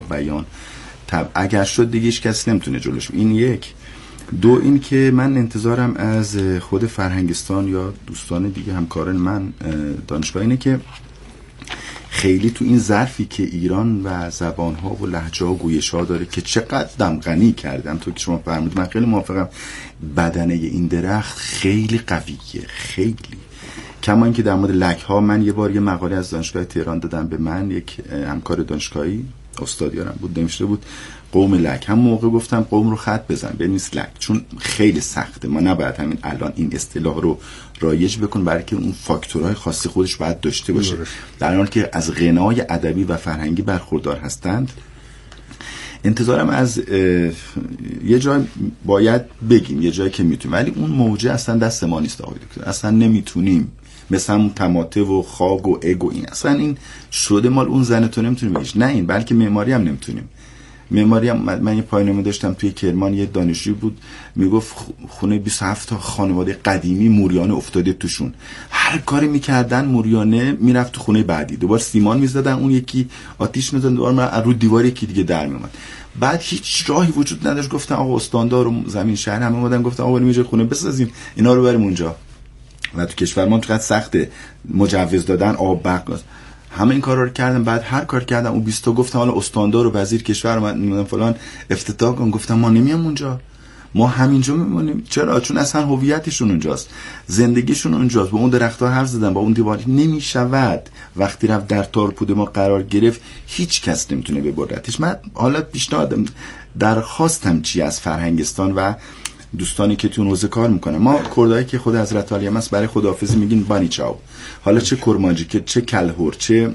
بیان اگر شد دیگه هیچ کس نمیتونه جلوش. این یک. دو، این که من انتظارم از خود فرهنگستان یا دوستان دیگه همکاران من دانشگاه اینه که خیلی تو این ظرفی که ایران و زبانها و لهجه‌ها و گویش‌ها داره که چقدر غنی کردم، تو که شما فرمودید من خیلی موافقم، بدنه این درخت خیلی قویه، خیلی. کما اینکه در مورد لک‌ها من یه بار یه مقاله از دانشگاه تهران دادم به من، یک همکار دانشگاهی استادیارم بود نوشته بود قوم لک. هم موقع گفتم قوم رو خط بزن بنویس لک، چون خیلی سخته. ما نباید همین الان این اصطلاح رو رایج بکن، برای که اون فاکتورهای خاصی خودش باید داشته باشه. در حالی که از غنای ادبی و فرهنگی برخوردار هستند، انتظارم از یه جای باید بگیم، یه جایی که میتونیم، ولی اون موجه اصلا دست ما نیست آقای دکتر. اصلا نمیتونیم مثلا اون تماته و خاگ و اگ و این، اصلا این شده مال اون زن تو نمیتونیم بگیش. نه این، بلکه معماری هم نمیتونیم. معماری هم من یه پایان‌نامه داشتم توی کرمان، یه دانشجوی بود میگفت خونه 27 تا خانواده قدیمی موریانه افتاده توشون، هر کاری میکردن موریانه میرفت تو خونه بعدی، دوباره سیمان میزدن، اون یکی آتیش میزدن، دوباره رو دیوار یکی دیگه در میومد. بعد هیچ راهی وجود نداشت. گفتن آقا استاندار و زمین شهر همه اومدن گفتن آقا بریم یه خونه بسازیم اینا رو بریم اونجا. و تو کشور ما چقدر سخته مجوز دادن، آب برق، همه این کارا رو کردم. بعد هر کار کردم اون 20 تا گفتم حالا استاندار و وزیر کشور من فلان افتتاح کن، گفتم ما نمیام اونجا، ما همینجا میمونیم. چرا؟ چون اصلا هویتشون اونجاست، زندگیشون اونجاست. با اون درخت‌ها حرف زدن، با اون دیوار نمیشود. وقتی رفت در تارپود ما قرار گرفت هیچ کس نمیتونه ببردتش. من حالا پیشنهادم درخواستم چی از فرهنگستان و دوستانی که تو اون حوزه کار میکنن، ما کردایی که خود حضرت علی هم است برای خداحافظی میگین بانی چاو، حالا چه کرمانجی که چه کلهور چه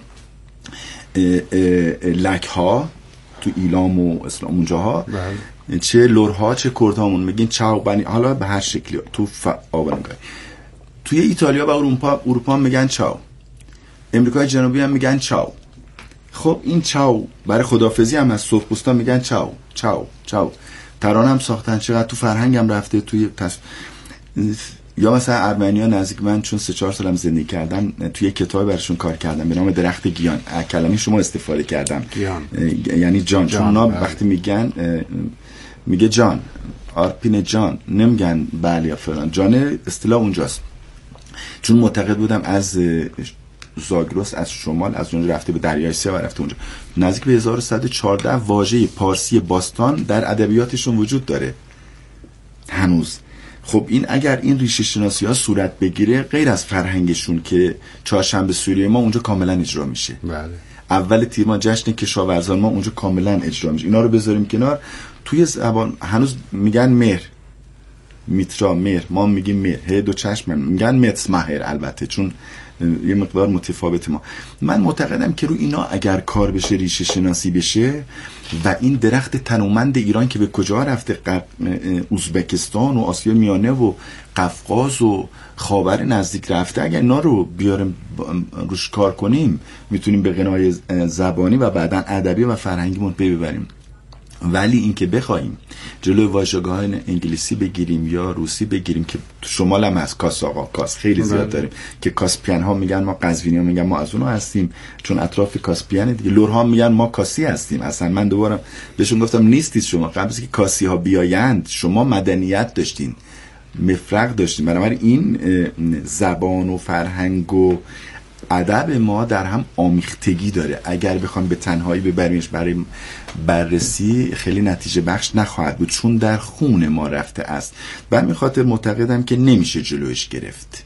لک ها تو ایلام و اسلام اونجاها، چه لورها چه کردهامون میگین چاو بانی، حالا به هر شکلی. تو آبانگای توی ایتالیا و اروپا میگن چاو، امریکای جنوبی هم میگن چاو. خب این چاو برای خداحافظی هم از صبح بوستان میگن چاو چاو چاو. ترانه هم ساختن، چقدر تو فرهنگم رفته توی یا مثلا ارمنیا نزدیک من، چون 3-4 سالم زندگی کردم، توی کتاب براشون کار کردم به نام درخت گیان. کلمه شما استفاده کردم گیان. یعنی جان، چون اونا وقتی میگن میگه جان، آرپین جان، نمیگن بله یا فلان، جان اصطلاح اونجاست. چون معتقد بودم از زاگرس از شمال از اونجا رفته به دریای سیاه و رفته اونجا. نزدیک به 1114 واژه پارسی باستان در ادبیاتشون وجود داره هنوز. خب این اگر این ریشه شناسی ها صورت بگیره، غیر از فرهنگشون که چهارشنبه سوری ما اونجا کاملا اجرا میشه، بله. اول تیر ماه جشن کشاورزان ما اونجا کاملا اجرا میشه. اینا رو بذاریم کنار. توی زبان هنوز میگن مهر، میترا مهر، ما میگیم مهر، هی دو چشم میگن متس مهر، البته چون یه مقدار متفاوت. من معتقدم که رو اینا اگر کار بشه، ریشه شناسی بشه و این درخت تنومند ایران که به کجا رفته، ازبکستان و آسیا میانه و قفقاز و خاور نزدیک رفته، اگر اینا رو بیاریم روش کار کنیم، میتونیم به غنای زبانی و بعداً ادبی و فرهنگیمون ببریم. ولی اینکه بخوایم جلوی واژگان انگلیسی بگیریم یا روسی بگیریم که شمال هم هست، کاس آقا کاس خیلی زیاد داریم که کاسپیان ها میگن ما قزوینی ها میگن ما از اونها هستیم چون اطراف کاسپیان دیگه. لورها میگن ما کاسی هستیم. اصلا من دوباره بهشون گفتم نیستید شما، قبل از که کاسی ها بیایند شما مدنیت داشتین، مفرق داشتین. بنابراین این زبان و فرهنگ و ادب ما در هم آمیختگی داره. اگر بخوام به تنهایی ببریمش برای بررسی خیلی نتیجه بخش نخواهد بود، چون در خون ما رفته است. و همین خاطر معتقدم که نمیشه جلوش گرفت.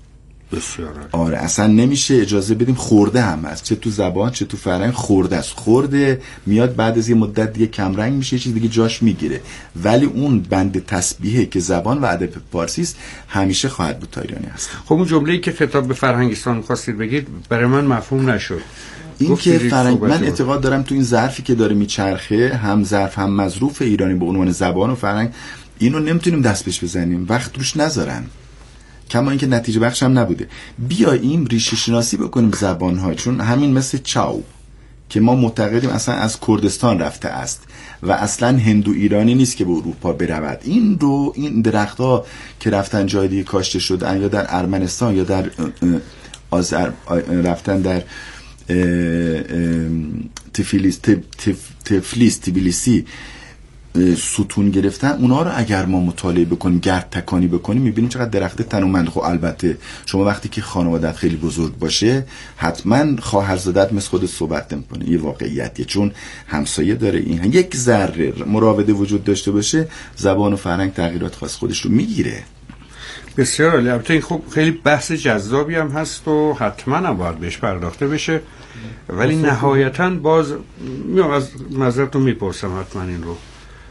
بسیار آره اصلا نمیشه اجازه بدیم. خورده هم هست، چه تو زبان چه تو فرهنگ خورده است. خورده میاد بعد از یه مدت دیگه کمرنگ میشه، چیز دیگه جاش میگیره. ولی اون بند تسبیحه که زبان و ادب فارسی است همیشه خواهد بود تا ایرانی هست. خب اون جمله‌ای که خطاب به فرهنگستان خواستید بگید برای من مفهوم نشد. این که فرهنگ، من اعتقاد دارم تو این ظرفی که داره میچرخه، هم ظرف هم مظروف ایرانی به عنوان زبان و فرهنگ، اینو نمیتونیم دست پیش بزنیم، وقت روش نذارن. کما اینکه نتیجه بخش هم نبوده. بیاییم ریشه شناسی بکنیم زبان‌ها، چون همین مثل چاو که ما معتقدیم اصلا از کردستان رفته است و اصلا هندو ایرانی نیست که به اروپا برود. این درخت‌ها که رفتن جای دیگه کاشته شدن، یا در ارمنستان یا در رفتن در تبلیسی ستون گرفتن، اونا رو اگر ما مطالعه بکنیم، گرد تکانی بکنیم، میبینیم چقدر درخت تنومند. خب البته شما وقتی که خانوادت خیلی بزرگ باشه حتما خواهرزادت مثل خودت صحبت نمیکنه، یه واقعیتیه، چون همسایه داره. این یک ذره مراوده وجود داشته باشه، زبان و فرهنگ تغییرات خاص خودش رو میگیره. بسیار عالی. البته این خب خیلی بحث جذابی هم هست و حتما هم باید بهش پرداخته بشه، ولی نهایتاً باز میام از معذرتون میپرسم حتما این رو.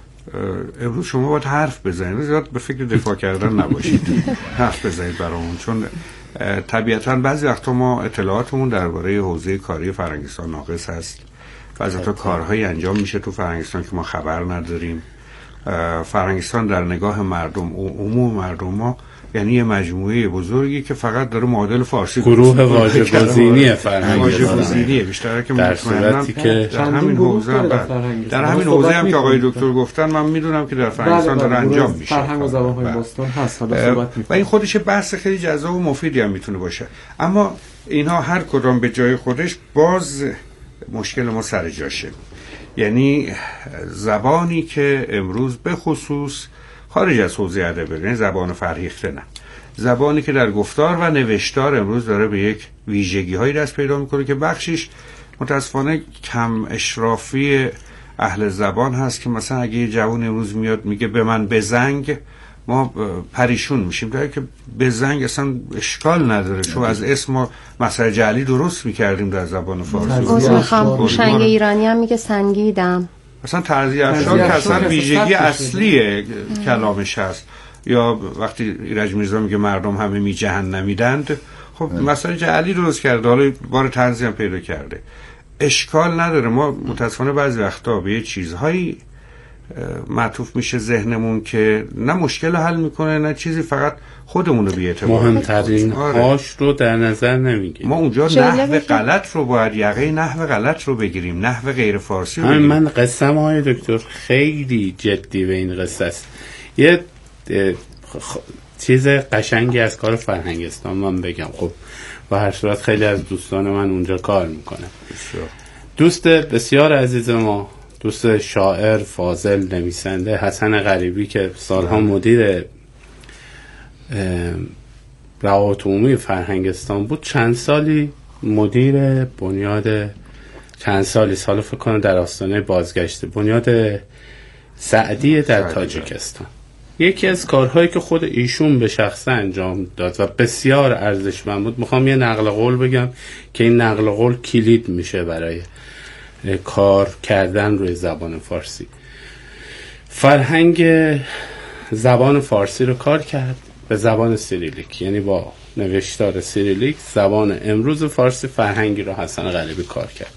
امروز شما باید حرف بزنید، زیاد به فکر دفاع کردن نباشید، حرف بزنید برامون، چون طبیعتاً بعضی وقتا ما اطلاعاتمون درباره حوزه کاری فرهنگستان ناقص هست. بعضی وقتا کارهایی انجام میشه تو فرهنگستان که ما خبر نداریم. فرهنگستان در نگاه مردم، عموم مردم ما، یعنی یه مجموعه بزرگی که فقط داره معادل فارسی گروه واژه‌گزینی فرهنگ، واژه‌گزینی بیشتر که در صورتی که در همین حوزه هم که آقای دکتر گفتن، من میدونم که در فرهنگستان داره انجام میشه. فرهنگ و زبان‌های باستان هست، حالا صحبت و این خودش بحث خیلی جذاب و مفیدی هم میتونه باشه. اما اینها هر کدام به جای خودش، باز مشکل ما سر جاشه. یعنی زبانی که امروز به خصوص خارج از حوزه ادب، یعنی زبان فرهیخته، نه، زبانی که در گفتار و نوشتار امروز داره به یک ویژگی‌هایی دست پیدا میکنه که بخشش متاسفانه کم اشرافی اهل زبان هست، که مثلا اگه یه جوان امروز میاد میگه به من بزنگ، ما پریشون میشیم، تا که بزنگ اصلا اشکال نداره، چون از اسم ما مسئله جعلی درست میکردیم در زبان فارسی. میخوام شنگ ایرانی هم میگه سنگیدم، مثلا طرزی افشار که اصلا ویژگی اصلی کلامش هست. یا وقتی ایرج میرزا میگه مردم همه می جهنمیدند، خب مسئله جعلی درست کرده، حالا بار طرزی هم پیدا کرده، اشکال نداره. ما متاسفانه بعضی وقتا به یه چیزهایی معطوف میشه ذهنمون که نه مشکل حل میکنه، نه چیزی، فقط خودمون رو بی‌اعتبار. مهمترین هاش رو در نظر نمیگیریم. ما اونجا نحو غلط رو باید، یقه نحو غلط رو بگیریم، نحو غیر فارسی رو بگیریم. من قسم های دکتر خیلی جدی به این قصه است. یه چیز قشنگی از کار فرهنگستان من بگم. خب و هر صورت خیلی از دوستان من اونجا کار میکنه. دوست بسیار عزیز ما، دوست شاعر فاضل نویسنده حسن غریبی که سالها مدیر روابط عمومی فرهنگستان بود، چند سالی مدیر بنیاد، چند سالی، سال فکر کنم در آستانه بازگشت بنیاد سعدی در تاجیکستان. یکی از کارهایی که خود ایشون به شخصه انجام داد و بسیار ارزشمند بود، میخوام یه نقل قول بگم که این نقل قول کلید میشه برای کار کردن روی زبان فارسی. فرهنگ زبان فارسی رو کار کرد به زبان سیریلیک، یعنی با نوشتار سیریلیک زبان امروز فارسی فرهنگی رو حسن غریبی کار کرد.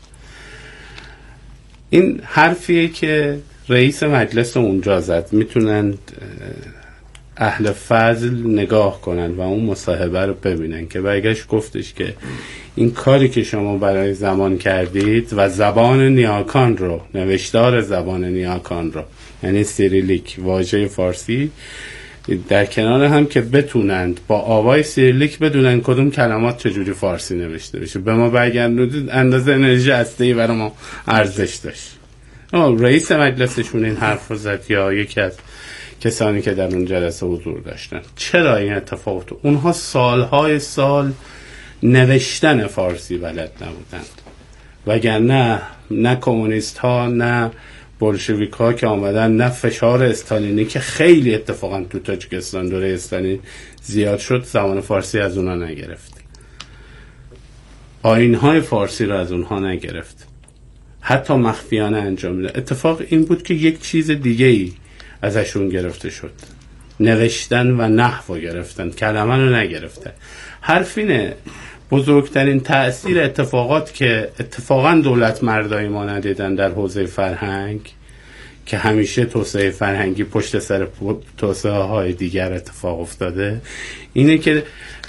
این حرفیه که رئیس مجلس اونجا زد، میتونن اهل فضل نگاه کنن و اون مصاحبه رو ببینن که برگشت گفتش که این کاری که شما برای زمان کردید و زبان نیاکان رو، نوشتار زبان نیاکان رو، یعنی سیریلیک واژه فارسی، در کنار هم که بتونند با آوای سیریلیک بدونن کدوم کلمات چجوری فارسی نوشته بشه، به ما برگردوندید، اندازه انرژی هسته‌ای برای ما ارزش داشت. رئیس مجلسشون این حرف رو زد یا یکی از کسانی که در اون جلسه حضور داشتن. چرا این اتفاق تو؟ اونها سالهای سال نوشتن فارسی بلد نبودند، وگرنه نه کمونیست ها نه بولشویک ها که آمدن، نه فشار استالینی که خیلی اتفاقا تو تاجیکستان دوره استالین زیاد شد، زبان فارسی از اونها نگرفت، آیین‌های فارسی رو از اونها نگرفت، حتی مخفیانه انجام میده. اتفاق این بود که یک چیز دیگه‌ای ازشون گرفته شد، نوشتن و نحو گرفتن، کلمه رو نگرفته. حرفینه بزرگترین تأثیر اتفاقات که اتفاقا دولت مردای ما ندیدن در حوزه فرهنگ، که همیشه توسعه فرهنگی پشت سر توسعه های دیگر اتفاق افتاده، اینه که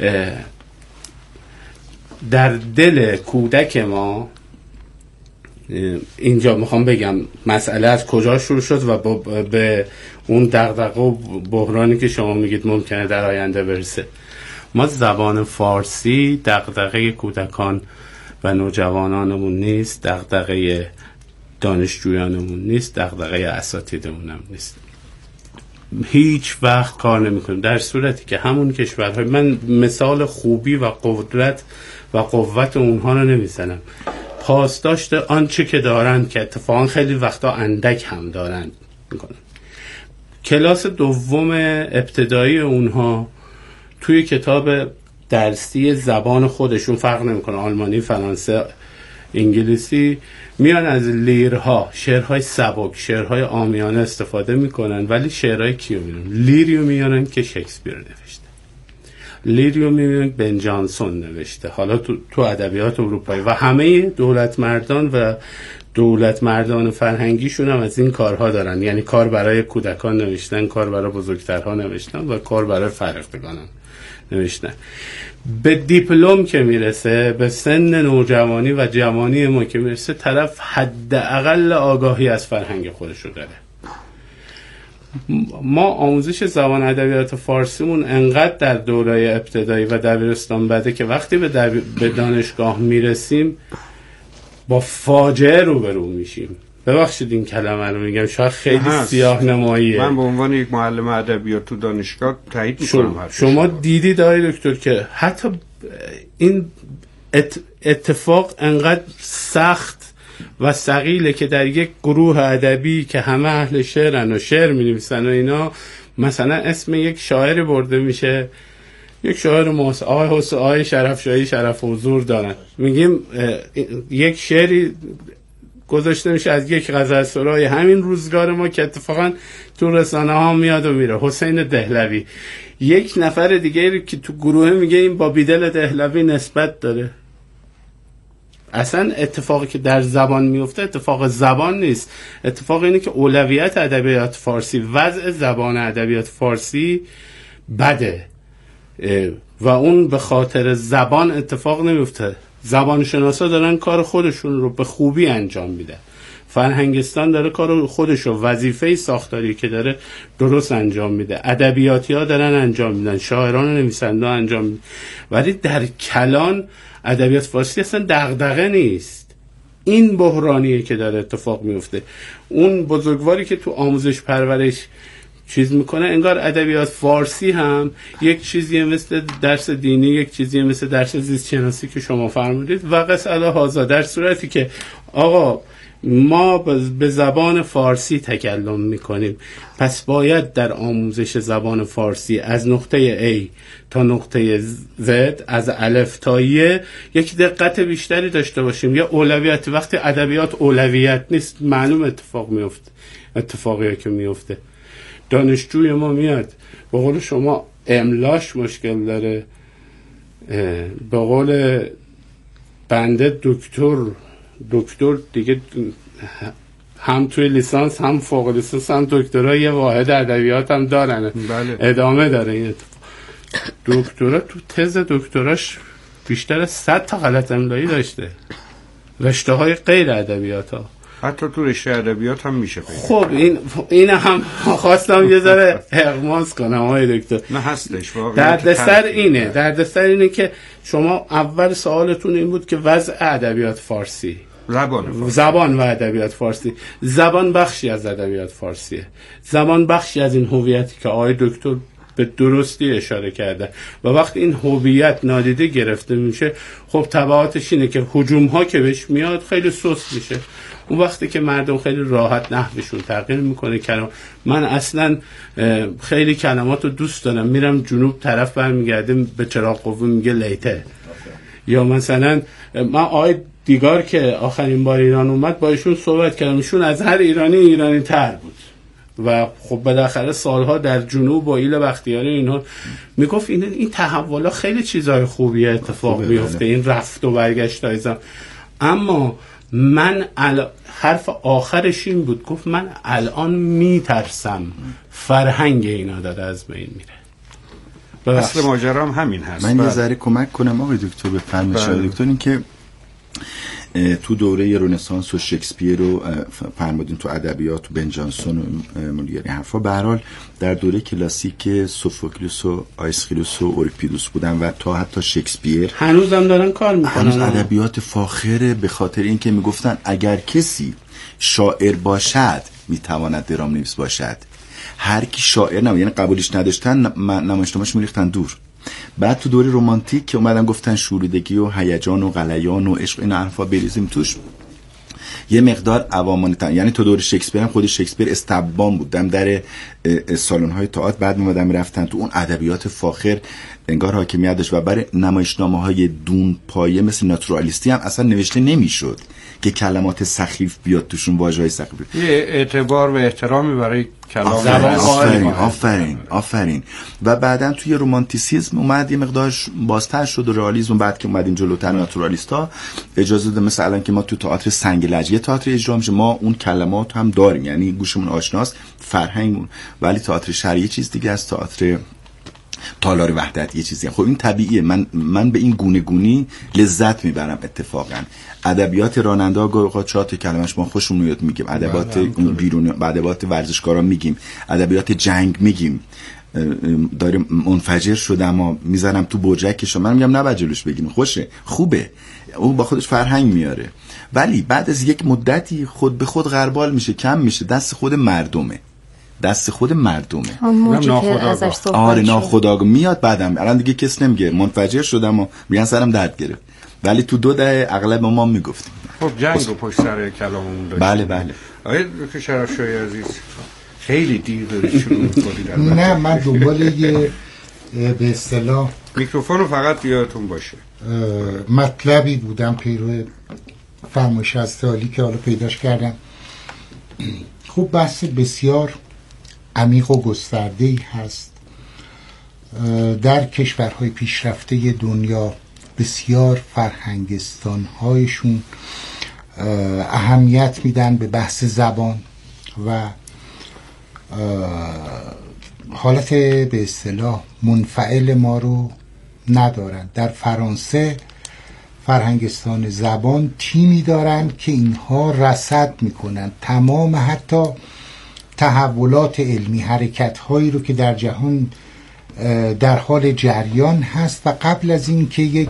در دل کودک ما، اینجا میخوام بگم مسئله از کجا شروع شد و به اون دغدغه و بحرانی که شما میگید ممکنه در آینده برسه. ما زبان فارسی دغدغه کودکان و نوجوانانمون نیست، دغدغه دانشجویانمون نیست، دغدغه اساتیدمون هم نیست. هیچ وقت کار نمی‌کنیم در صورتی که همون کشورهای، من مثال خوبی و قدرت و قوت اونها رو نمیزنم، پاسداشت آنچه که دارند که اتفاقا خیلی وقتا اندک هم دارند میکنن. کلاس دوم ابتدایی اونها توی کتاب درسی زبان خودشون، فرق نمیکنه آلمانی، فرانسه، انگلیسی، میان از لیرها، شعرهای سبک، شعرهای عامیانه استفاده میکنن، ولی شعرهای کیو میارن؟ لیریو میارن که شکسپیر نوشته، لیریو میارن بن جانسون نوشته، حالا تو ادبیات اروپایی، و همه دولت مردان فرهنگیشون هم از این کارها دارن، یعنی کار برای کودکان نوشتن، کار برای بزرگترها نوشتن و کار برای فرهنگیان نوشتن. به دیپلم که میرسه، به سن نوجوانی و جوانی ما که میرسه، طرف حداقل آگاهی از فرهنگ خودشو داره. ما آموزش زبان ادبیات فارسیمون انقدر در دوره ابتدایی و دبیرستان بده که وقتی به دانشگاه میرسیم با فاجعه روبرو میشیم. ببخشید این کلمه رو میگم، شاید خیلی سیاه نماییه. من به عنوان یک معلم ادبیات تو دانشگاه تایید میکنم. شما دیدید آقای دکتر که حتی این اتفاق انقدر سخت و ثقیله که در یک گروه ادبی که همه اهل شعرن و شعر می‌نویسن و اینا، مثلا اسم یک شاعری برده میشه، یک شاعر آقای شرفشاهی شرف حضور دارن، میگیم یک شعری گذاشته میشه از یک غزل سرای همین روزگار ما که اتفاقا تو رسانه ها میاد و میره، حسین دهلوی. یک نفر دیگه که تو گروه میگه این با بیدل دهلوی نسبت داره. اصلا اتفاقی که در زبان میفته اتفاق زبان نیست، اتفاق اینه که اولویت ادبیات فارسی، وضع زبان ادبیات فارسی بده و اون به خاطر زبان اتفاق نمیفته. زبان شناسا دارن کار خودشون رو به خوبی انجام میده، فرهنگستان داره کار خودشو، وظیفه ساختاری که داره درست انجام میده، ادبیاتی ها دارن انجام میدن، شاعران و نویسنده ها انجام میدن، ولی در کلان ادبیات فارسی اصلا دغدغه نیست. این بحرانیه که داره اتفاق میفته. اون بزرگواری که تو آموزش پرورش چیز میکنه، انگار ادبیات فارسی هم یک چیزیه مثل درس دینی، یک چیزیه مثل درس زیست شناسی که شما فرمودید و قص الهازا، در صورتی که آقا ما به زبان فارسی تکلم میکنیم، پس باید در آموزش زبان فارسی از نقطه A تا نقطه Z، از الف تا ی، یک دقت بیشتری داشته باشیم. یا اولویت، وقتی ادبیات اولویت نیست معلوم اتفاق میفته، اتفاقی که میفته دانشجوی ما میاد به قول شما املاش مشکل داره، به قول بنده دکتر دیگه هم توی لیسانس هم فوق لیسانس هم دکترا یه واحد ادبیات هم دارن. بله. ادامه داره این اتفاق. دکترا تو تز دکتراش بیشتر از 100 تا غلط املایی داشته، رشته های غیر ادبیات ها، حتی تو رشته ادبیات هم میشه پیدا. خب این هم خواستم یه ذره اغماس کنم آقای دکتر. نه هستش واقعا. دردسر اینه که شما اول سوالتون این بود که وضع ادبیات فارسی، زبان و ادبیات فارسی. زبان بخشی از ادبیات فارسیه، زبان بخشی از این هویتی که آقای دکتر به درستی اشاره کرده و وقتی این هویت نادیده گرفته میشه، خب تبعاتش اینه که هجوم ها که بهش میاد خیلی سست میشه. اون وقتی که مردم خیلی راحت نحوشون تغییر میکنه کلام. من اصلا خیلی کلمات رو دوست دارم، میرم جنوب طرف برمیگردم به چراغ قوه میگه لیته. یا مثلا من آقای دیگار که آخرین بار ایران اومد با ایشون صحبت کردم، ایشون از هر ایرانی تر بود و خب بالاخره سالها در جنوب با ایل بختیاری اینها میگفت این تحولا خیلی چیزای خوبی اتفاق میفته، این رفت و برگشت ایزم. اما من حرف آخرش این بود، گفت من الان میترسم فرهنگ اینا داره از بین میره. اصل ماجرا هم همین هست. من یه ذره کمک کنم آقای دکتر به فرمایش دکتر، این که تو دوره رنسانس و شکسپیر رو فرمودین، تو ادبیات و بن جانسون و مولیری حرفا، به هر حال در دوره کلاسیک سوفوکلیس و آیسخیلوس و اوریپیدوس بودن و تا حتی شکسپیر هنوزم دارن کار میکنن. هنوز ادبیات فاخره، به خاطر اینکه میگفتن اگر کسی شاعر باشد میتواند درام نویس باشد. هر کی شاعر نبود، یعنی قبولش نداشتن، نمایشنامه‌اش میریختن دور. بعد تو دوره رمانتیک که اومدن گفتن شوریدگی و هیجان و غلیان و عشق، این حرفا بریزیم توش، یه مقدار عوامانه یعنی تو دوره شکسپیر هم خود شکسپیر استبان بود، دم در سالن‌های تئاتر بعد می‌اومدن رفتن تو اون ادبیات فاخر انگار حاکمیت داشت و برای نمایشنامه‌های دون پایه مثل ناتورالیستی هم اصلا نوشته نمی‌شد که کلمات سخیف بیاد توشون، واژه‌های سخیف. یه اعتبار و احترامی برای کلام. آفرین. و بعدن توی رمانتیسیسم اومد یه مقدار بازتر شد و رئالیسم، بعد که اومدیم جلوتر ناتورالیستا اجازه داد، مثلا الان که ما تو تئاتر سنگ لجه تئاتر اجرا میشه، ما اون کلمات هم داریم، یعنی گوشمون آشناست، فرهنگمون، ولی تئاتر شرعی چیز دیگه است، تئاتر تالار وحدت یه چیزی. خب این طبیعیه، من به این گونه گونی لذت میبرم. اتفاقا ادبیات راننده قاچات کلمش ما خوشمون میاد میگیم، ادبیات بیرون، ادبیات ورزشکارا میگیم، ادبیات جنگ میگیم، داریم منفجر شدم و میزنم تو برجکش، من میگم نباید جلوش بگیم، خوبه، اون با خودش فرهنگ میاره. ولی بعد از یک مدتی خود به خود غربال میشه، کم میشه، دست خود مردمه. اون موجی که ازش صحبت ناخودآگاه میاد. بعدم الان دیگه کس نمیگه منفجر شدم و میگن سرم درد گرفت، ولی تو 2 دهه اغلب ما میگفتیم. خب جنگ رو پشت سر کلاممون داشتیم. بله. آقای دکتر شرفشاهی عزیز، خیلی دیر دارید شروع می‌کنید. نه، من دنبال یه به اصطلاح میکروفون رو فقط یادتون باشه مطلبی بودم، پیرو فرمایش از عالی که حالا پیداش کردم. خوب بحث بسیار عمیق و گسترده‌ای هست. در کشورهای پیشرفته دنیا بسیار فرهنگستان‌هایشون اهمیت میدن به بحث زبان و حالت به اصطلاح منفعل ما رو ندارن. در فرانسه فرهنگستان زبان تیمی دارن که اینها رصد میکنن تمام حتی تحولات علمی، حرکت‌هایی رو که در جهان در حال جریان هست و قبل از این که یک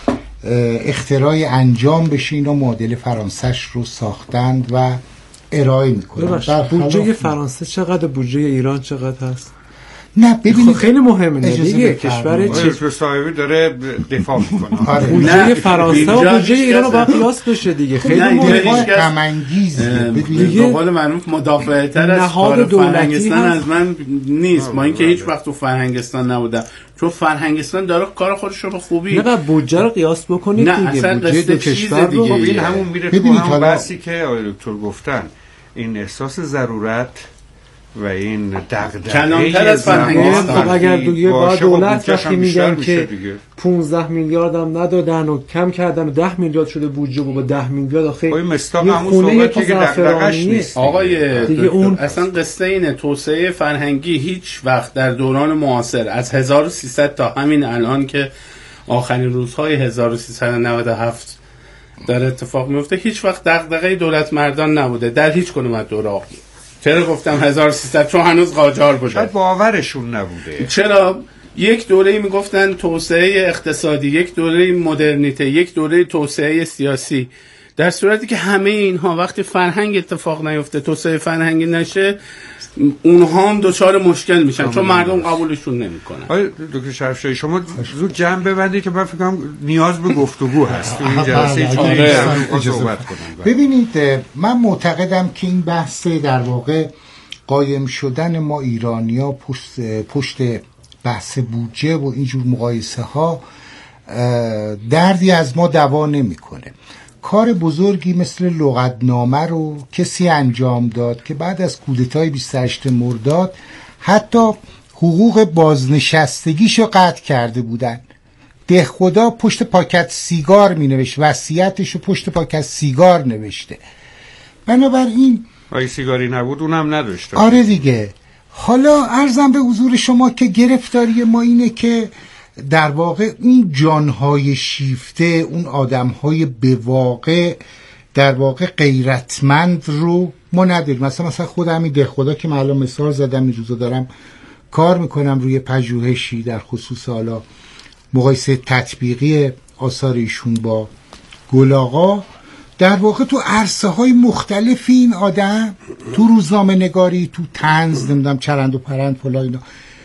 اختراعی انجام بشه اینا معادل فرانسه‌اش رو ساختند و ارائه میکنن. بودجه فرانسه چقدر، بودجه ایران چقدر هست؟ نه ببینید خیلی مهمه دیگه، کشور چه صاحبی داره دفاع میکنه. بودجه فرانسه و بودجه ایران رو باید قیاس بشه دیگه، خیلی مهمه، غم انگیزه. به قول معروف مدافع‌تر از کار فرهنگستان از من نیست. ما اینکه هیچ وقت تو فرهنگستان نبودم، چون فرهنگستان داره کار خودش رو به خوبی. نه بودجه رو قیاس بکنید دیگه، بودجه کشور رو. این همون میره تو همون بحثی که آقای دکتر گفتن، این احساس ضرورت و این دغدغه کلانتر از فرهنگستان. اگر دیگه با دولت وقتی میگن که 15 میلیارد هم ندادن و کم کردن و 10 میلیارد شده بودجه و با 10 میلیارد آخه این مستاق همون صحبتی که دغدغه‌اش نیست. آقای دیگه اون اصلا قصه اینه، توسعه فرهنگی هیچ وقت در دوران معاصر از 1300 تا همین الان که آخرین روزهای 1397 در اتفاق میفته، هیچ وقت دغدغه دولت مردان نبوده در هیچ کدوم از دوره‌ها. چرا گفتم 1300؟ چون هنوز قاجار بوده، شاید باورشون نبوده. چرا یک دوره‌ای میگفتن توسعه اقتصادی، یک دوره مدرنیته، یک دوره توسعه سیاسی، در صورتی که همه اینها وقتی فرهنگ اتفاق نیفته، توسعه فرهنگی نشه، اونها هم دچار مشکل میشن چون مردم قبولشون نمیکنن. آقای دکتر شرفشاهی شما زود جمع ببندید که من فکر کنم نیاز به گفتگو هست تو این جلسه صحبت کنم. ببینید من معتقدم که این بحث در واقع قایم شدن ما ایرانی‌ها پشت بحث بودجه و اینجور مقایسه ها دردی از ما دوا نمیکنه. کار بزرگی مثل لغتنامه رو کسی انجام داد که بعد از کودتای 28 مرداد حتی حقوق بازنشستگیشو قطع کرده بودن. دهخدا پشت پاکت سیگار می نوشت، وصیتشو پشت پاکت سیگار نوشته. بنابراین اگه سیگاری نبود اونم نداشته. آره دیگه. حالا عرضم به حضور شما که گرفتاری ما اینه که در واقع اون جانهای شیفته، اون آدمهای به واقع در واقع غیرتمند رو ما نداریم. مثلا خود همین دهخدا که من الان مثال زدم، این روزا دارم کار میکنم روی پژوهشی در خصوص حالا مقایسه تطبیقی آثار ایشون با گل آقا. در واقع تو عرصه های مختلفی این آدم، تو روزنامه نگاری، تو طنز، نمیدونم چرند و پرند فلا اینا،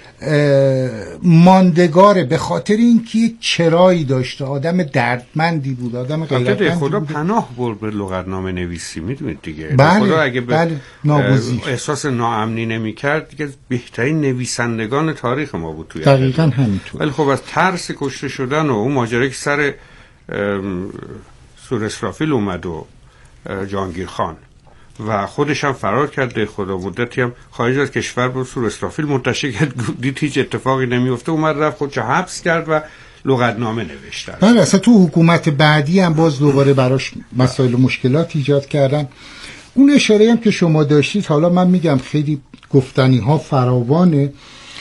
ماندگاره به خاطر اینکه یک چرایی داشته، آدم دردمندی بود، آدم غیرتمندی بود. خدا پناه برد به لغتنامه نویسی، میدونید دیگه. بله، خدا اگه بله، احساس ناامنی نمیکرد دیگه بهترین نویسندگان تاریخ ما بود توی دقیقاً همینطور. ولی خب از ترس کشته شدن و اون ماجرایی که سر سور اسرافیل اومد و جهانگیر خان و خودش هم فرار کرد، خدا مدتی هم خارج از کشور بود، سور اسرافیل منتشر کرد، دید هیچ اتفاقی نمیفته، اومد رفت خودش حبس کرد و لغتنامه نوشت. بله، اصلا تو حکومت بعدی هم باز دوباره براش مسائل و مشکلات ایجاد کردن. اون اشاره هم که شما داشتید، حالا من میگم خیلی گفتنی ها فراوانه.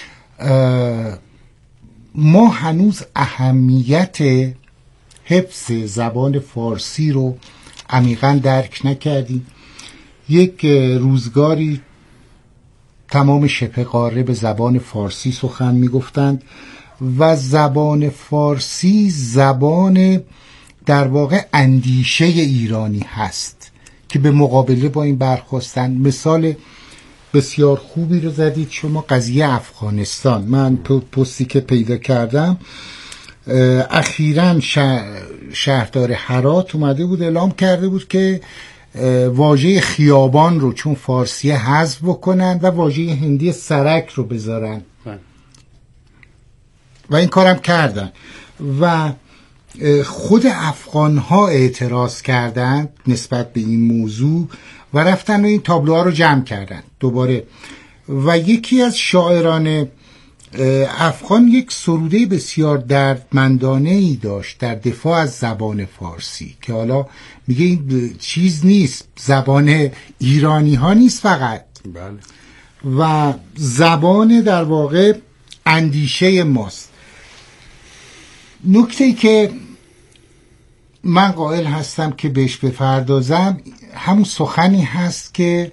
ما هنوز اهمیت حفظ زبان فارسی رو عمیقاً درک نکردیم. یک روزگاری تمام شبه قاره به زبان فارسی سخن میگفتند و زبان فارسی زبان در واقع اندیشه ایرانی هست که به مقابله با این برخواستن. مثال بسیار خوبی رو زدید شما، قضیه افغانستان. من پستی که پیدا کردم اخیراً شهردار هرات اومده بود اعلام کرده بود که واژه خیابان رو چون فارسی حذف بکنن و واژه هندی سرک رو بذارن و این کارم کردن و خود افغان ها اعتراض کردند نسبت به این موضوع و رفتن و این تابلوها رو جمع کردن دوباره. و یکی از شاعران افغان یک سروده بسیار دردمندانه ای داشت در دفاع از زبان فارسی که حالا میگه این چیز نیست، زبان ایرانی ها نیست فقط، بله، و زبان در واقع اندیشه ماست. نکته‌ای که من قائل هستم که بهش بپردازم همون سخنی هست که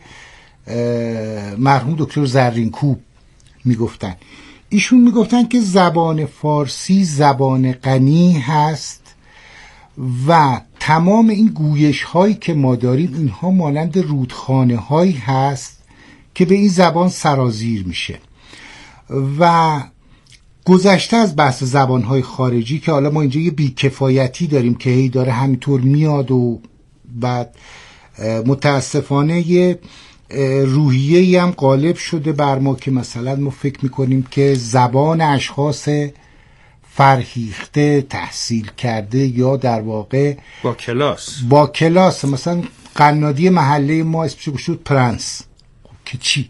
مرحوم دکتر زرینکوب میگفتن. ایشون میگفتن که زبان فارسی زبان غنی هست و تمام این گویش هایی که ما داریم اینها مانند رودخانه هایی هست که به این زبان سرازیر میشه. و گذشته از بحث زبان های خارجی که حالا ما اینجا یه بیکفایتی داریم که هی داره همینطور میاد و بعد متاسفانه یه روحیه‌ای هم غالب شده بر ما که مثلا ما فکر میکنیم که زبان اشخاص فرهیخته، تحصیل کرده یا در واقع با کلاس مثلا قنادی محله ما اسمش گذاشت پرنس که چی،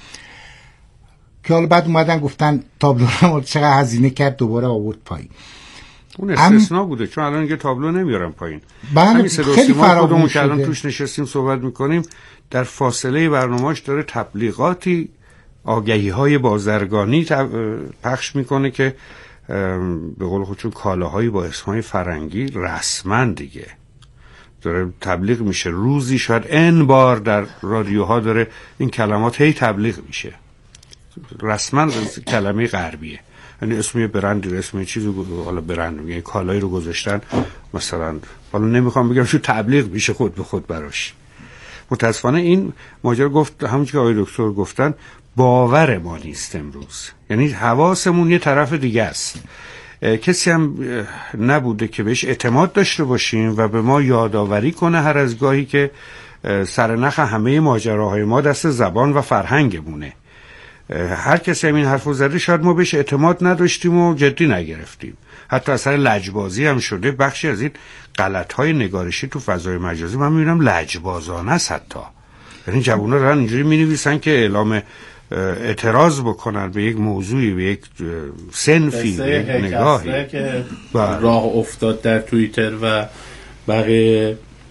که حالا بعد اومدن گفتن تابلو رو چقدر هزینه کرد دوباره آورد پایین. اون استثناء بوده چون الان دیگه تابلو نمیارن پایین. بله خیلی فراموش شده. الان توش نشستیم صحبت میکنیم، در فاصله برنامه‌اش داره تبلیغاتی، آگهی‌های بازرگانی پخش میکنه که به قول خودشون کالاهایی با اسمهای فرنگی رسما دیگه داره تبلیغ میشه. روزی شاید n بار در رادیوها داره این کلمات هی تبلیغ میشه، رسما کلمه غربیه، یعنی اسم برندی، اسم چیزی، حالا برند یعنی کالایی رو گذاشتن مثلا، حالا نمیخوام بگم شو تبلیغ میشه خود به خود براش. متاسفانه این ماجرا گفت همونجوری که آقای دکتر گفتن باور ما نیست امروز، یعنی حواسمون یه طرف دیگه است. کسی هم نبوده که بهش اعتماد داشته باشیم و به ما یادآوری کنه هر از گاهی که سرنخ همه ماجراهای ما دست زبان و فرهنگمونه. هر کسی هم این حرفو زده شاید ما بهش اعتماد نداشتیم و جدی نگرفتیم، حتی اثر لجبازی هم شده. بخشی از این غلط‌های نگارشی تو فضای مجازی من می‌بینم لجبازانه است، حتی یعنی جوونا دارن اینجوری می‌نویسن که اعلام اعتراض بکنن به یک موضوعی، به یک صنفی، به یک نگاهی که راه افتاد در توییتر و بقیه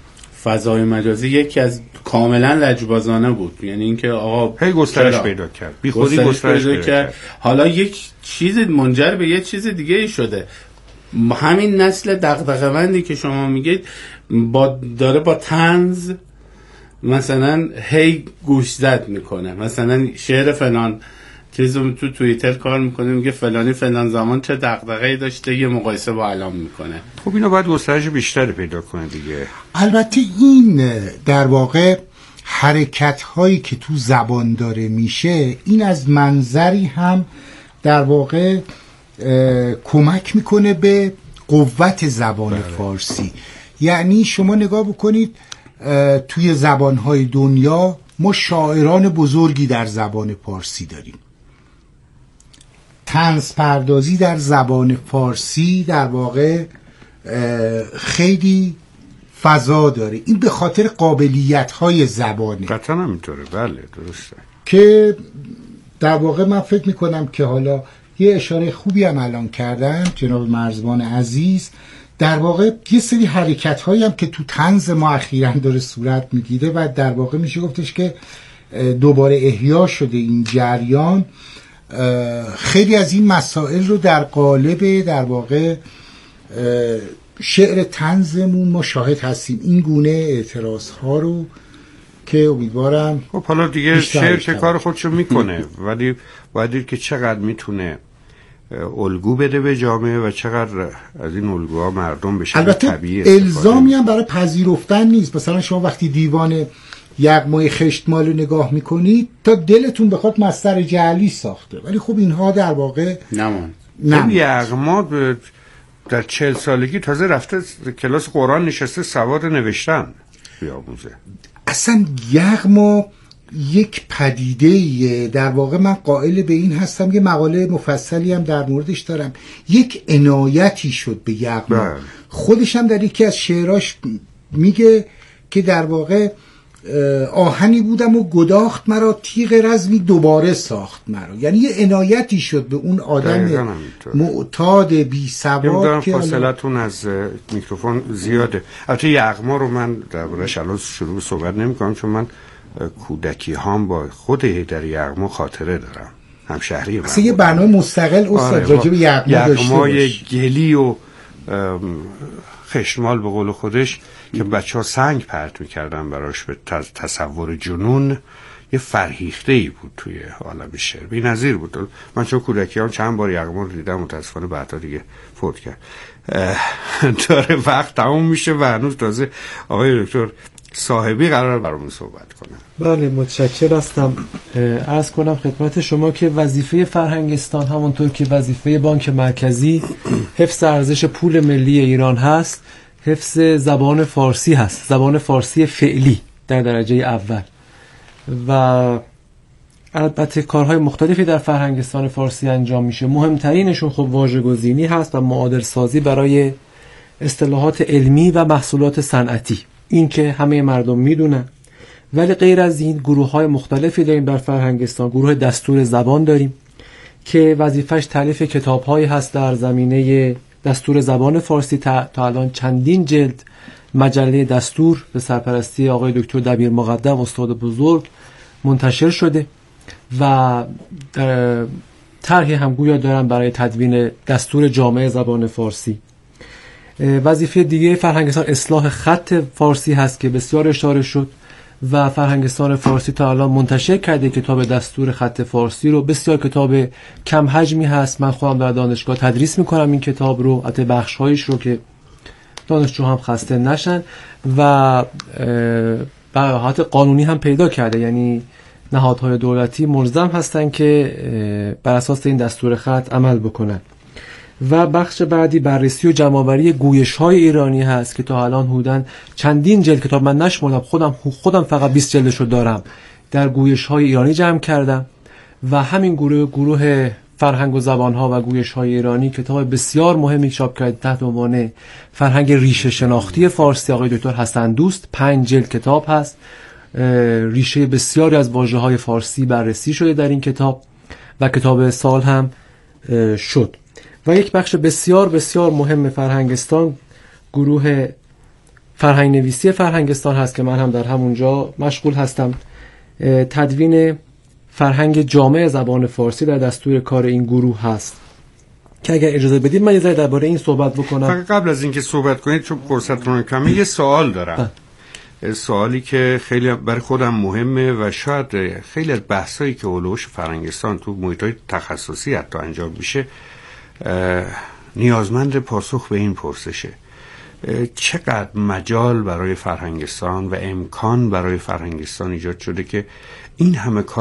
فضای مجازی یکی از کاملا لجبازانه بود، یعنی اینکه آقا هی گسترش پیدا کرد، بی خودی گسترش پیدا کرد. حالا یک چیز منجر به یه چیز دیگه ای شده. همین نسل دغدغه‌مندی که شما میگید داره با طنز مثلا هی گوش زد میکنه، مثلا شعر فلان چیزو تو توییتر کار میکنه، میگه فلانی فلان زمان چه دغدغه‌ای داشته، یه مقایسه با الان میکنه. خب اینو باید گسترش بیشتری پیدا کنه دیگه. البته این در واقع حرکت هایی که تو زبان داره میشه، این از منظری هم در واقع کمک میکنه به قوت زبان فارسی. یعنی شما نگاه بکنید توی زبانهای دنیا ما شاعران بزرگی در زبان فارسی داریم. طنز پردازی در زبان فارسی در واقع خیلی فضا داره. این به خاطر قابلیت‌های زبانه. قطعا همینطوره، بله درسته. که در واقع من فکر میکنم که حالا یه اشاره خوبی هم الان کردن جناب مرزبان عزیز، در واقع یه سری حرکت‌هایی هم که تو طنز ما اخیراً داره صورت میگیره و در واقع میشه گفتش که دوباره احیا شده این جریان، خیلی از این مسائل رو در قالب در واقع شعر طنزمون ما شاهد هستیم. این گونه اعتراض‌ها رو که امیدوارم خب حالا دیگه شعر که کار خودشو میکنه ولی باید دید که چقدر میتونه الگو بده به جامعه و چقدر از این الگوها مردم به شکل طبیعی استفاده. الزامی هم برای پذیرفتن نیست. مثلا شما وقتی دیوان یغمای خشتمال رو نگاه میکنید تا دلتون بخواد مصدر جعلی ساخته، ولی خب اینها در واقع نماند. یغما در 40 سالگی تازه رفته کلاس قرآن نشسته سواد نوشتن بیاموزه. اصلا یغما یک پدیده در واقع من قائل به این هستم، یه مقاله مفصلی هم در موردش دارم، یک عنایتی شد به یغما. خودش هم در یکی از شعراش میگه که در واقع آهنی بودم و گداخت مرا، تیغ رزمی دوباره ساخت مرا. یعنی یه عنایتی شد به اون آدم معتاد بی سواد که فاصلتون از میکروفون زیاده. البته یغما رو من دربارش الان شروع صحبت نمی‌کنم چون من کودکی هام با خود حیدر یغما خاطره دارم، همشهری من. یه برنامه مستقل استاد راجع به یغما داشته باش. گلی و خشتمال به قول خودش که بچه‌ها سنگ پرت می‌کردن براش به تصور جنون، یه فرهیخته‌ای بود توی عالم شعر، بی‌نظیر بود. من چون کودکیام چند بار یغما رو دیدم، متأسفانه بعدا دیگه فوت کرد. داره وقت تموم میشه و هنوز تازه آقای دکتر صاحبی قرار برامون صحبت کنه. بله متشکر هستم. عرض کنم خدمت شما که وظیفه فرهنگستان همونطور که وظیفه بانک مرکزی حفظ ارزش پول ملی ایران هست، حفظ زبان فارسی هست، زبان فارسی فعلی در درجه اول. و البته کارهای مختلفی در فرهنگستان فارسی انجام میشه. مهمترینشون خب واژه‌گزینی هست و معادل سازی برای اصطلاحات علمی و محصولات صنعتی، این که همه مردم میدونن. ولی غیر از این گروه‌های مختلفی داریم در فرهنگستان. گروه دستور زبان داریم که وظیفش تالیف کتاب‌هایی هست در زمینه دستور زبان فارسی. تا الان چندین جلد مجله دستور به سرپرستی آقای دکتر دبیر مقدم استاد بزرگ منتشر شده و طرحی هم گویا دارن برای تدوین دستور جامع زبان فارسی. وظیفه دیگه فرهنگستان اصلاح خط فارسی هست که بسیار اشاره شد و فرهنگستان فارسی تا الان منتشر کرده کتاب دستور خط فارسی رو. بسیار کتاب کم حجمی هست. من خودم در دانشگاه تدریس میکنم این کتاب رو، حتی بخش‌هایش رو که دانشجو هم خسته نشن. و بحث قانونی هم پیدا کرده، یعنی نهادهای دولتی ملزم هستن که بر اساس این دستور خط عمل بکنن. و بخش بعدی بررسی و جمع‌آوری گویش‌های ایرانی هست که تا الان حدوداً چندین جلد کتاب، من نشمردم، خودم فقط 20 جلدشو دارم، در گویش‌های ایرانی جمع کردم. و همین گروه فرهنگ و زبان‌ها و گویش‌های ایرانی کتاب بسیار مهمی چاپ کرد تحت عنوان فرهنگ ریشه شناختی فارسی آقای دکتر حسن دوست. 5 جلد کتاب هست. ریشه بسیاری از واژه‌های فارسی بررسی شده در این کتاب و کتاب سال هم شد. و یک بخش بسیار بسیار مهم فرهنگستان گروه فرهنگ نویسی فرهنگستان هست که من هم در همونجا مشغول هستم. تدوین فرهنگ جامع زبان فارسی در دستور کار این گروه هست که اگر اجازه بدید من یه ذره درباره این صحبت بکنم. فقط قبل از اینکه صحبت کنید چون فرصتتون کمه یه سوال دارم. سوالی که خیلی برای خودم مهمه و شاید خیلی از بحثایی که علوش فرهنگستان تو محیط‌های تخصصی حتی انجام میشه نیازمند پاسخ به این پرسشه: چقدر مجال برای فرهنگستان و امکان برای فرهنگستان ایجاد شده که این همه کار